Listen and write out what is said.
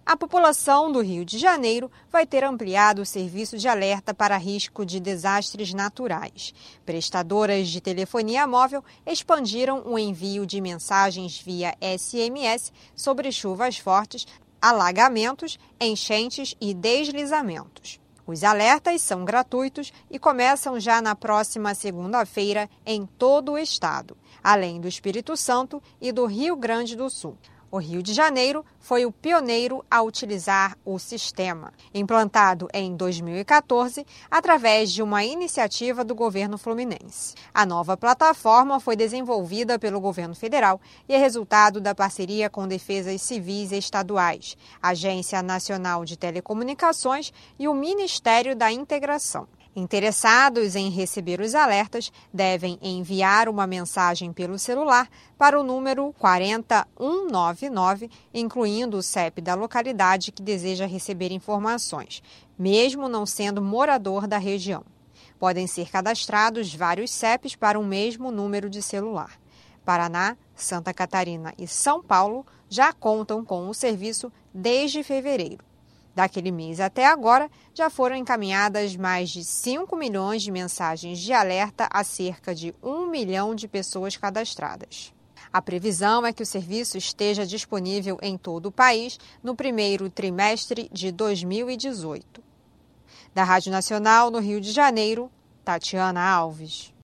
A população do Rio de Janeiro vai ter ampliado o serviço de alerta para risco de desastres naturais. Prestadoras de telefonia móvel expandiram o envio de mensagens via SMS sobre chuvas fortes, alagamentos, enchentes e deslizamentos. Os alertas são gratuitos e começam já na próxima segunda-feira em todo o estado, além do Espírito Santo e do Rio Grande do Sul. O Rio de Janeiro foi o pioneiro a utilizar o sistema, implantado em 2014 através de uma iniciativa do governo fluminense. A nova plataforma foi desenvolvida pelo governo federal e é resultado da parceria com defesas civis estaduais, Agência Nacional de Telecomunicações e o Ministério da Integração. Interessados em receber os alertas devem enviar uma mensagem pelo celular para o número 40199, incluindo o CEP da localidade que deseja receber informações, mesmo não sendo morador da região. Podem ser cadastrados vários CEPs para um mesmo número de celular. Paraná, Santa Catarina e São Paulo já contam com o serviço desde fevereiro. Daquele mês até agora, já foram encaminhadas mais de 5 milhões de mensagens de alerta a cerca de 1 milhão de pessoas cadastradas. A previsão é que o serviço esteja disponível em todo o país no primeiro trimestre de 2018. Da Rádio Nacional, no Rio de Janeiro, Tatiana Alves.